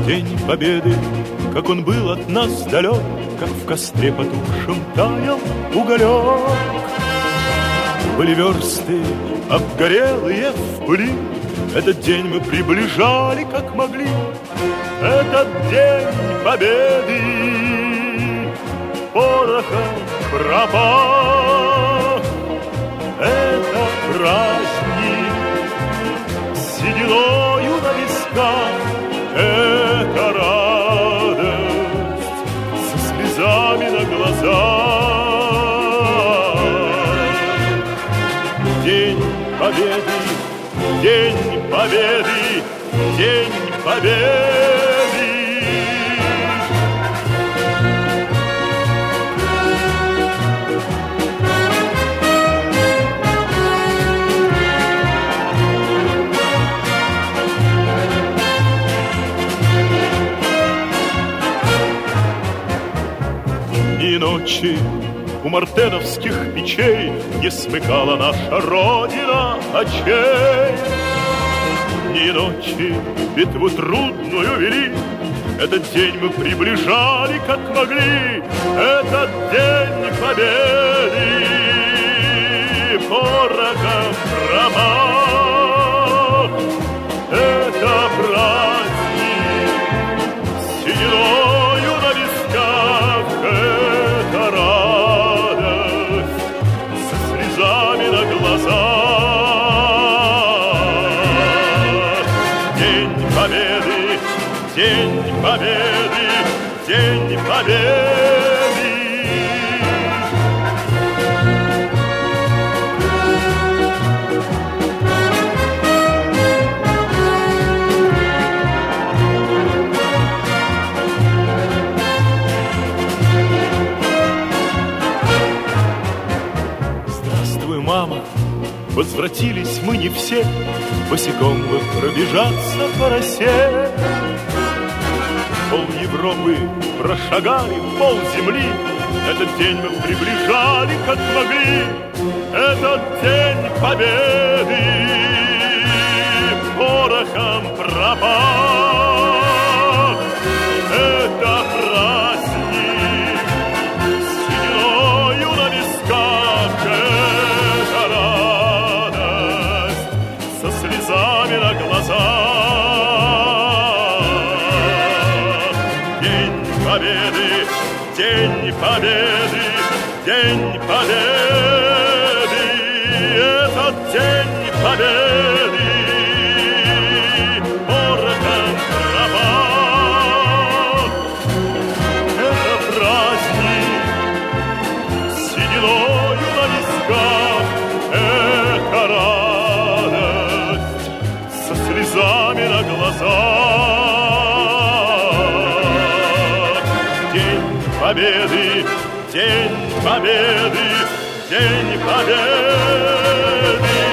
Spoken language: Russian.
День Победы, как он был от нас далек, как в костре потухшем таял уголек. Были версты обгорелые в пыли, этот день мы приближали, как могли. Этот день Победы порохом пропах. Это праздник сединою на висках, это радость со слезами на глазах. День Победы, День Победы, День Победы. Ни ночи у мартеновских печей не смыкала наша Родина очей. Ни ночи битву трудную вели, этот день мы приближали, как могли. Этот день Победы порохом промах. Это праздник сединою на висках, это радость со слезами на глазах. День Победы, День Победы, День Победы. Здравствуй, мама, возвратились мы не все, босиком бы пробежаться по росе. Пол Европы прошагали, пол земли, этот день мы приближали, как могли. Этот день Победы порохом пропах. Это праздник сединою на висках, это радость со слезами на глазах. День Победы, День Победы, День Победы. Этот День Победы порохом пропах. Это праздник сединою на висках, это радость со слезами на глазах. День Победы, День Победы, День Победы.